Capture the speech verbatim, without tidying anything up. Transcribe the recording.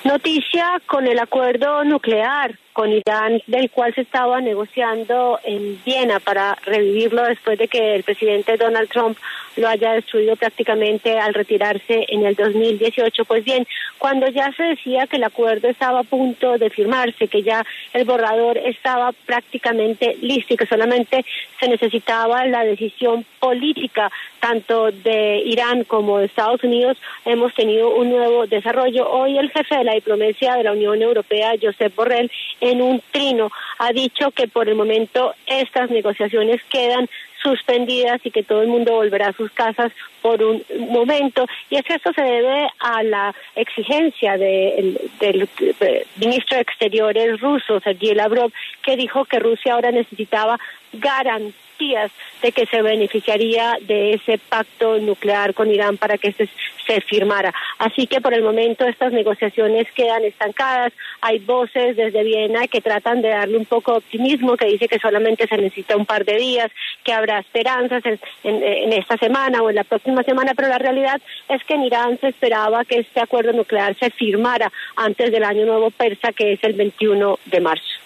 Noticia con el acuerdo nuclear con Irán, del cual se estaba negociando en Viena para revivirlo después de que el presidente Donald Trump lo haya destruido prácticamente al retirarse en el dos mil dieciocho. Pues bien, cuando ya se decía que el acuerdo estaba a punto de firmarse, que ya el borrador estaba prácticamente listo y que solamente se necesitaba la decisión política tanto de Irán como de Estados Unidos, hemos tenido un nuevo desarrollo. Hoy el jefe de la diplomacia de la Unión Europea, Josep Borrell, en un trino ha dicho que por el momento estas negociaciones quedan suspendidas y que todo el mundo volverá a sus casas por un momento, y es que esto se debe a la exigencia de, del, del ministro de Exteriores ruso, Sergei Lavrov, que dijo que Rusia ahora necesitaba garantías de que se beneficiaría de ese pacto nuclear con Irán para que se, se firmara. Así que por el momento estas negociaciones quedan estancadas. Hay voces desde Viena que tratan de darle un poco de optimismo, que dice que solamente se necesita un par de días, que habrá esperanzas en, en, en esta semana o en la próxima semana, pero la realidad es que en Irán se esperaba que este acuerdo nuclear se firmara antes del año nuevo persa, que es el veintiuno de marzo.